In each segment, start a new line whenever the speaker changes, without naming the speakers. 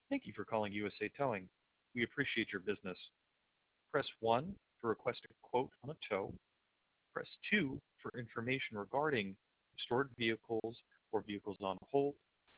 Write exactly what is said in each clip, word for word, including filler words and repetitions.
Thank you for calling U S A Towing. We appreciate your business. Press one to request a quote on a tow. Press two for information regarding stored vehicles or vehicles on hold.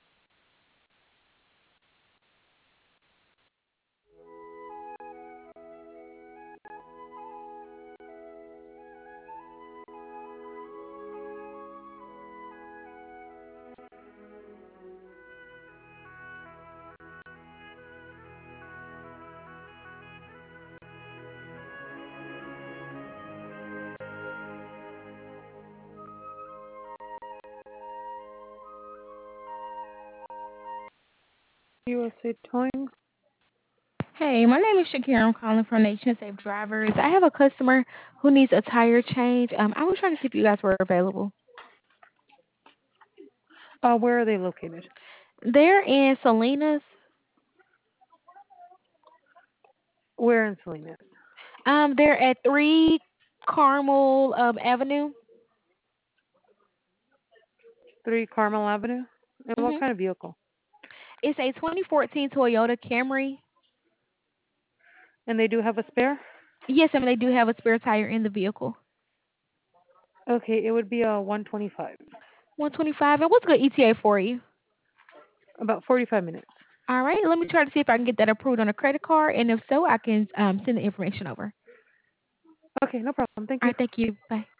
U S A Towing.
Hey, my name is Shakira. I'm calling from Nation Safe Drivers. I have a customer who needs a tire change. Um, I was trying to see if you guys were available.
Uh, where are they located?
They're in Salinas.
Where in Salinas?
Um, they're at three Carmel um, Avenue.
three Carmel Avenue. And what
hmm
kind of vehicle?
It's a twenty fourteen Toyota Camry.
And they do have a spare?
Yes, I mean they do have a spare tire in the vehicle.
Okay, it would be a one twenty-five.
one twenty-five. And what's a good E T A for you?
About forty-five minutes.
All right, let me try to see if I can get that approved on a credit card, and if so, I can um, send the information over.
Okay, no problem. Thank
All
you.
right, thank you. Bye.